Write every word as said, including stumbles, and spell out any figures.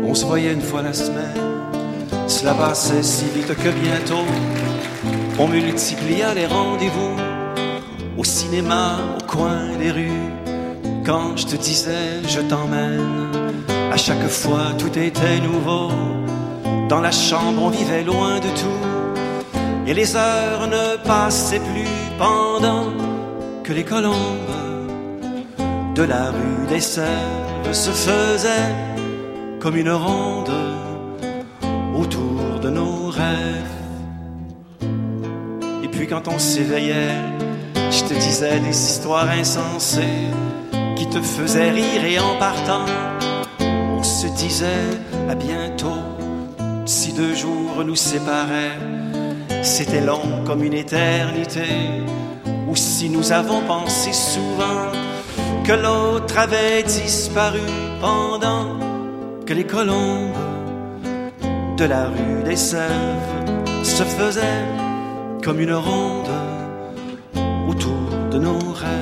On se voyait une fois la semaine, cela passait si vite que bientôt on multiplia les rendez-vous au cinéma, au coin des rues. Quand je te disais je t'emmène, à chaque fois tout était nouveau. Dans la chambre on vivait loin de tout, et les heures ne passaient plus pendant que les colombes de la rue des Sèvres se faisaient comme une ronde autour de nos rêves. Et puis quand on s'éveillait, je te disais des histoires insensées qui te faisaient rire, et en partant on se disait à bientôt. Si deux jours nous séparaient, c'était long comme une éternité. Ou si nous avons pensé souvent que l'autre avait disparu pendant que les colombes de la rue des Sèvres se faisaient comme une ronde autour de nos rêves.